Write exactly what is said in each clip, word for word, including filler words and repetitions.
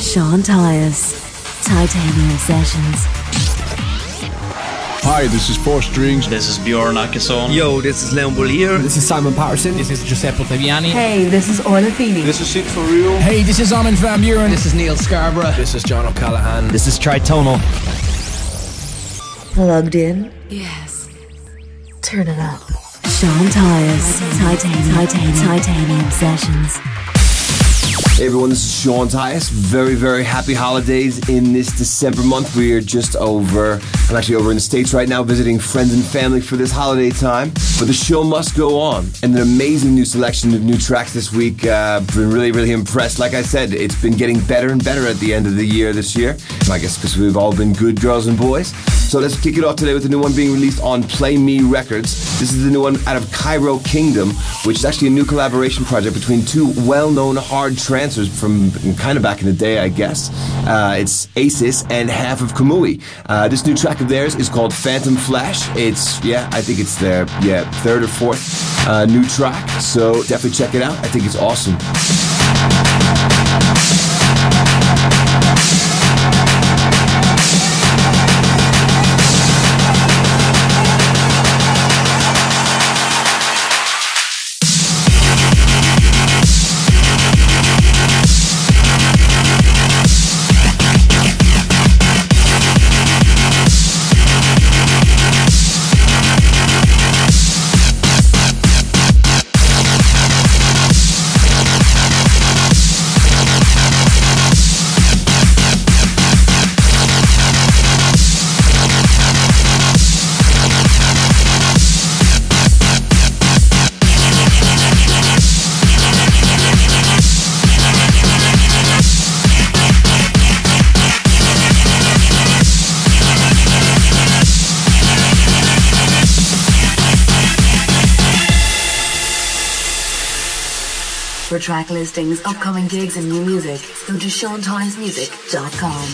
Sean Tyas, Titanium Sessions. Hi, this is Four Strings. This is Bjorn Akesson. Yo, this is Leon Bolier. This is Simon Patterson. This is Giuseppe Ottaviani. Hey, this is Orla Feeney. This is Sid For Real. Hey, this is Armin van Buuren. This is Neil Scarborough. This is John O'Callaghan. This is Tritonal. Plugged in? Yes. Turn it up. Sean Tyas, Titanium, Titanium, Titanium Sessions. Hey everyone, this is Sean Tyas. Very, very happy holidays in this December month. We are just over, I'm actually over in the States right now visiting friends and family for this holiday time. But the show must go on. And an amazing new selection of new tracks this week. Uh, been really, really impressed. Like I said, it's been getting better and better at the end of the year this year. I guess because we've all been good girls and boys. So let's kick it off today with the new one being released on Play Me Records. This is the new one out of Cairo Kingdom, which is actually a new collaboration project between two well-known hard trancers from kind of back in the day, I guess. Uh, it's Asis and Half of Kamui. Uh, this new track of theirs is called Phantom Flash. It's, yeah, I think it's their, yeah, third or fourth uh, new track. So definitely check it out. I think it's awesome. For track listings, upcoming gigs, and new music, go to sean tyas music dot com.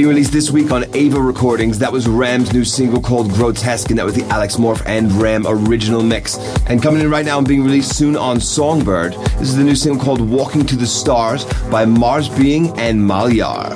released this week on Ava Recordings. That was Ram's new single called Grotesque, and that was the Alex Morph and Ram original mix. And coming in right now and being released soon on Songbird, this is the new single called Walking to the Stars by Mars Being and Malyar.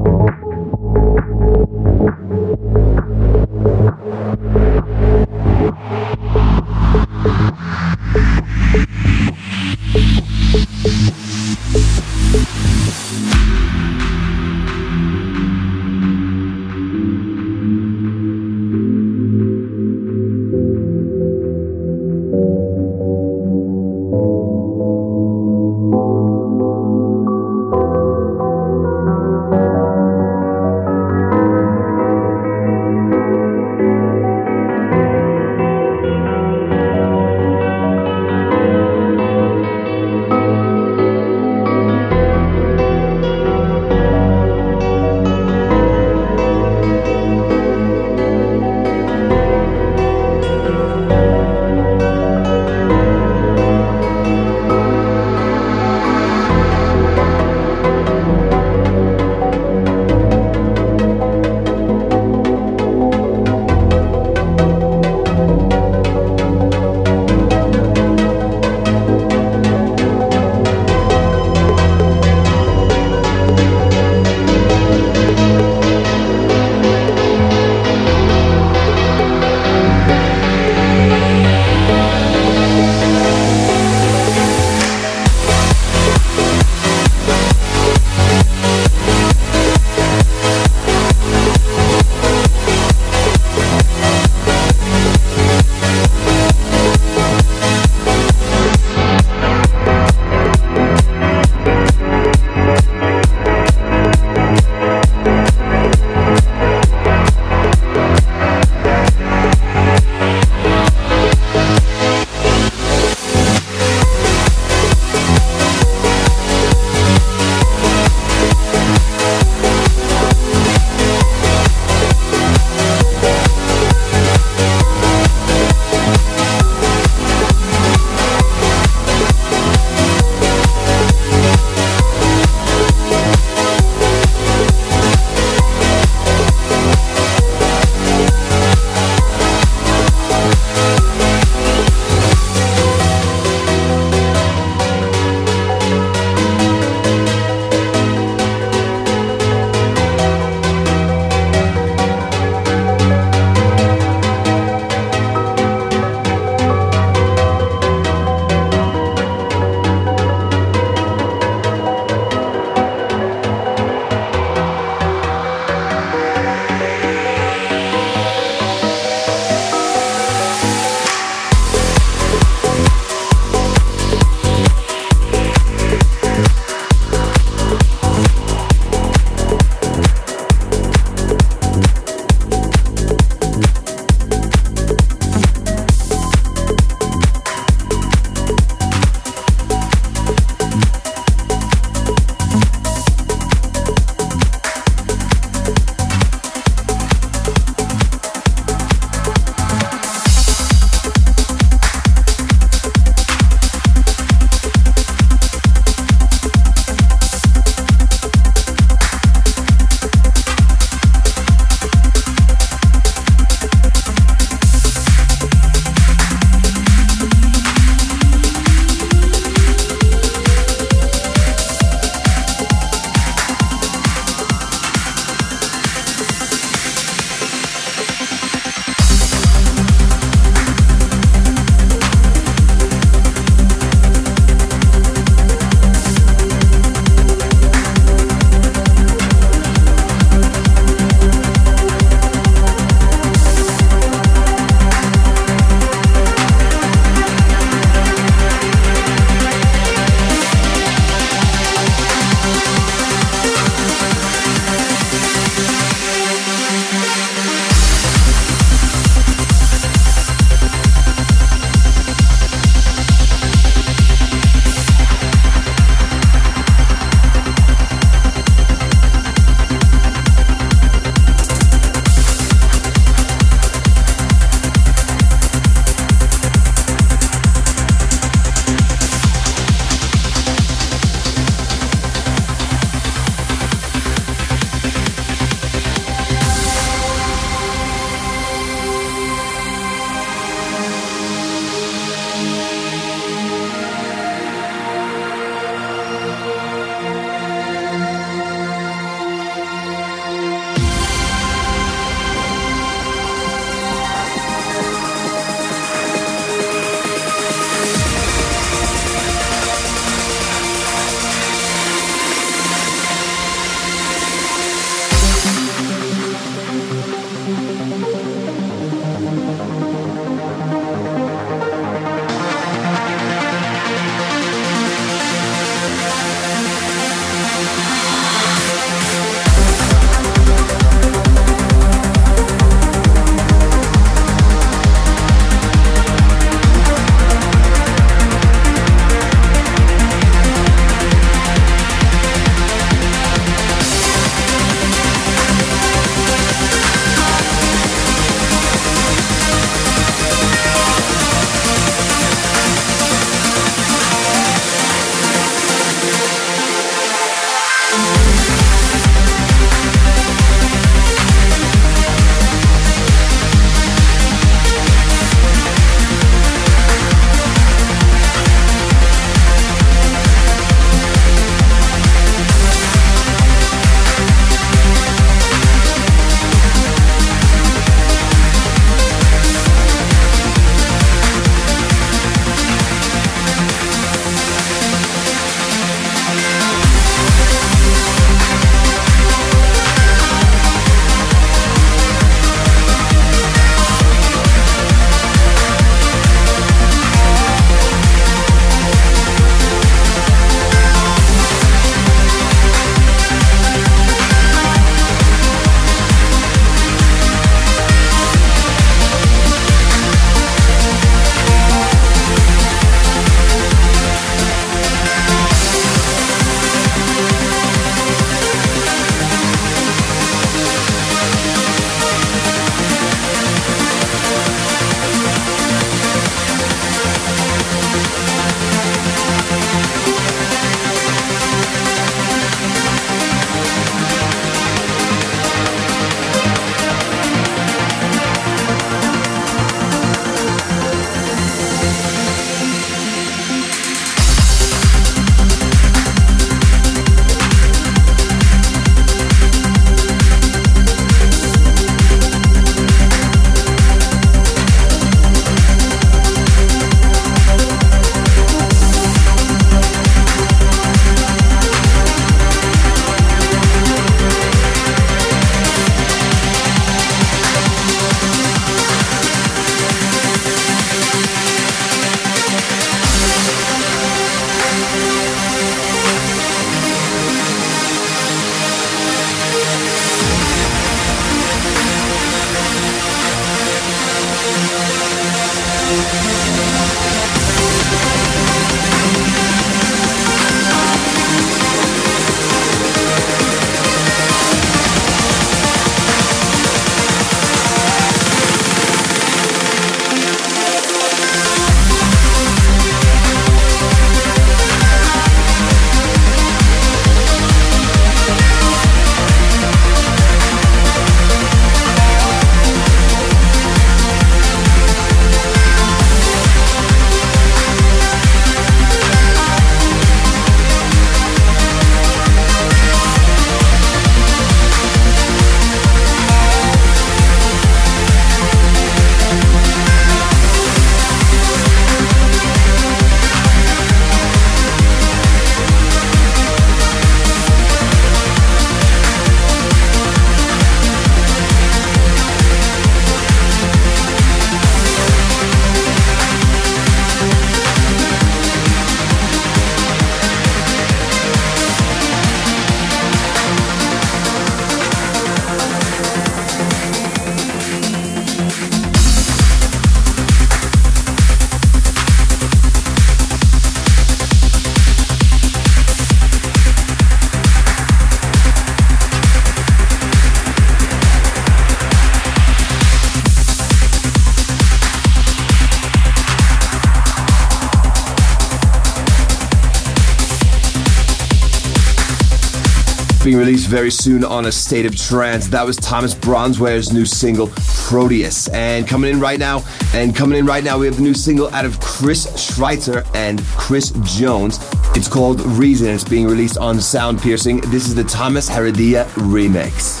being released very soon on A State of Trance. That was Thomas Bronzeware's new single, Proteus. And coming in right now, and coming in right now, we have the new single out of Chris Schreitzer and Chris Jones. It's called Reason. It's being released on Sound Piercing. This is the Thomas Heredia remix.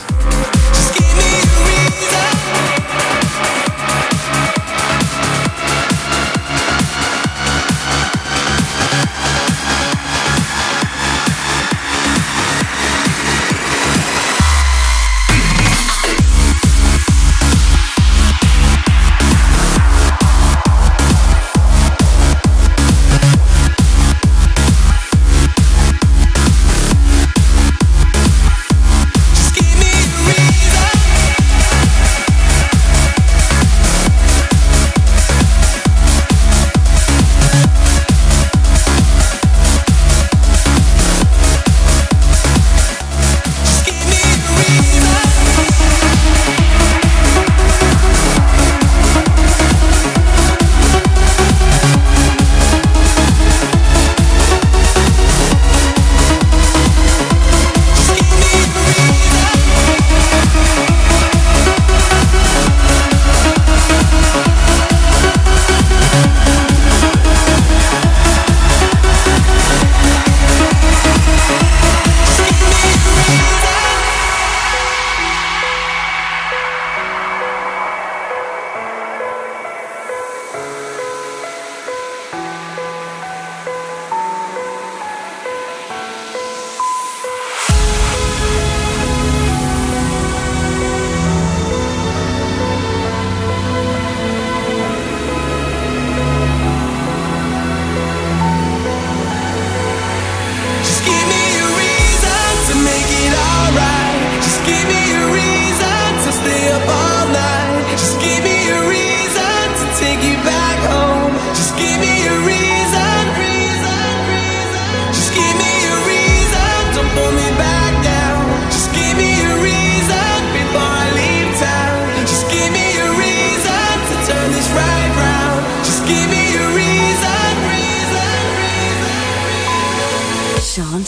Sean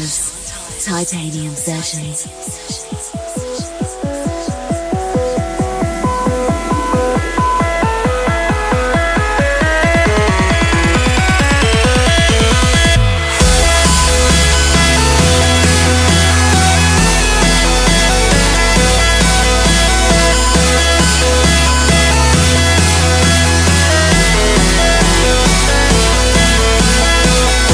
Tyas, Titanium Sessions.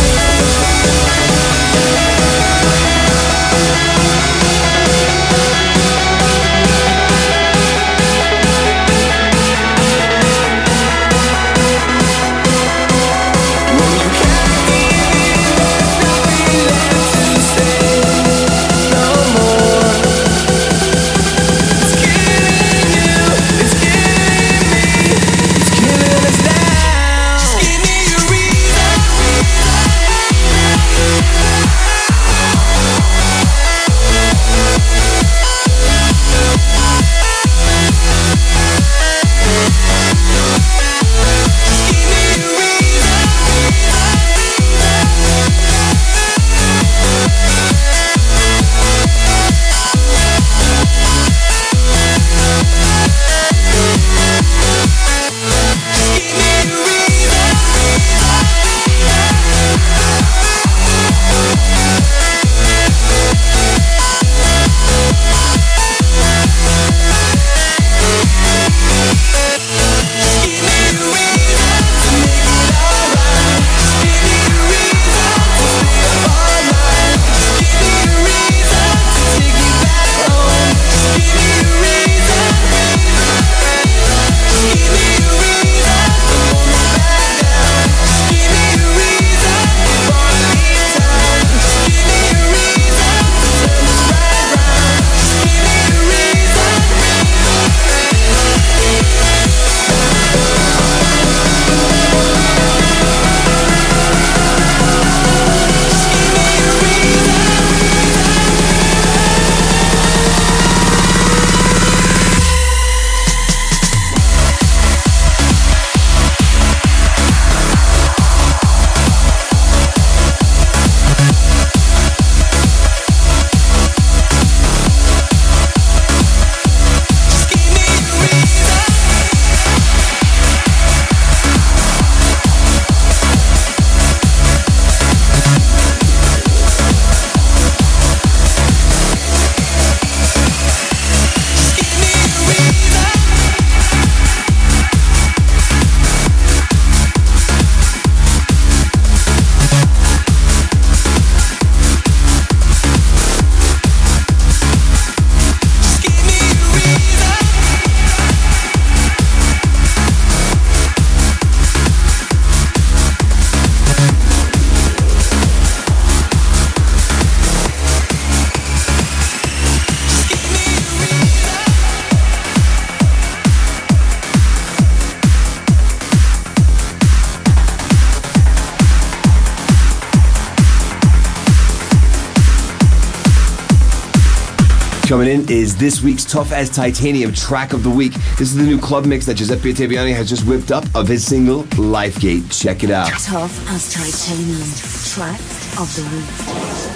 We'll be right back. Coming in is this week's Tough as Titanium track of the week. This is the new club mix that Giuseppe Ottaviani has just whipped up of his single, Lifegate. Check it out. Tough as Titanium track of the week.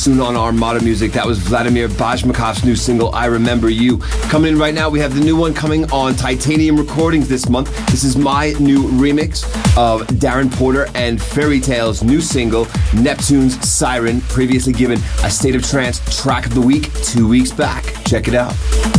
soon on Armada Music. That was Vladimir Bashmakov's new single, I Remember You. Coming in right now, we have the new one coming on Titanium Recordings this month. This is my new remix of Darren Porter and Fairy Tale's new single, Neptune's Siren, previously given a State of Trance track of the week two weeks back. Check it out.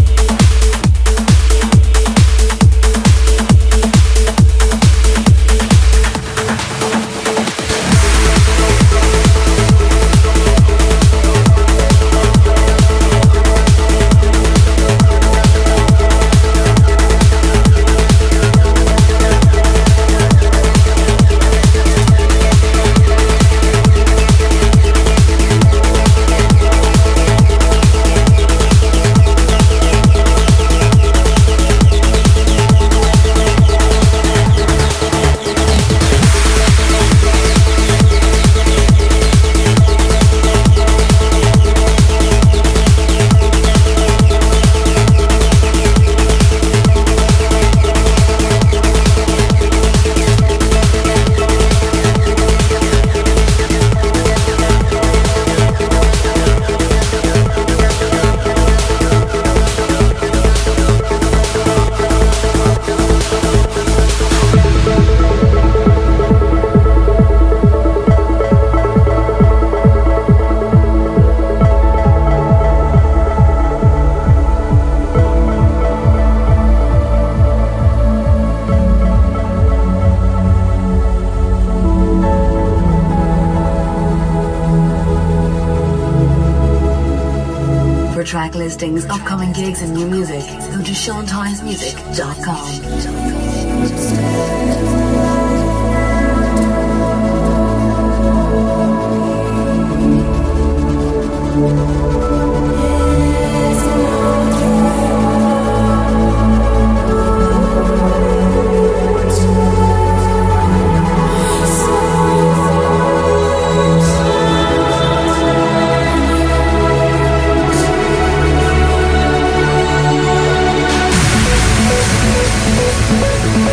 Track listings, upcoming gigs and new music, go to sean tyas music dot com. We'll be right back.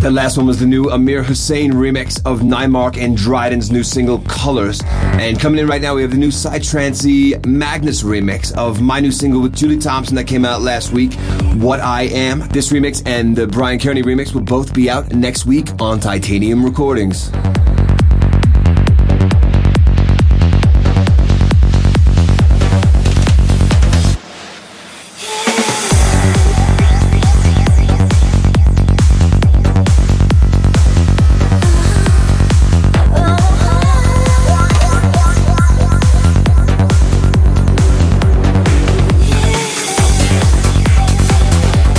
That last one was the new Amir Hussain remix of Nymark and Dryden's new single Colors. And coming in right now, we have the new Psytrancey Magnus remix of my new single with Julie Thompson that came out last week, What I Am. This remix and the Brian Kearney remix will both be out next week on Titanium Recordings.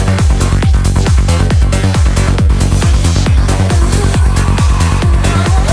Oh,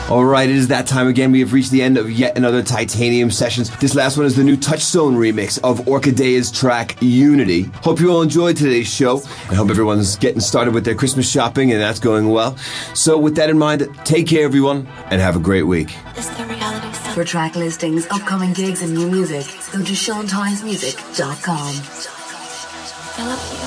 Alright, it is that time again. We have reached the end of yet another Titanium Sessions. This last one is the new Touchstone remix of Orchidea's track Unity. Hope you all enjoyed today's show. I hope everyone's getting started with their Christmas shopping and that's going well. So with that in mind, take care everyone and have a great week. For track listings, upcoming gigs and new music, go to sean tyas music dot com. I love you.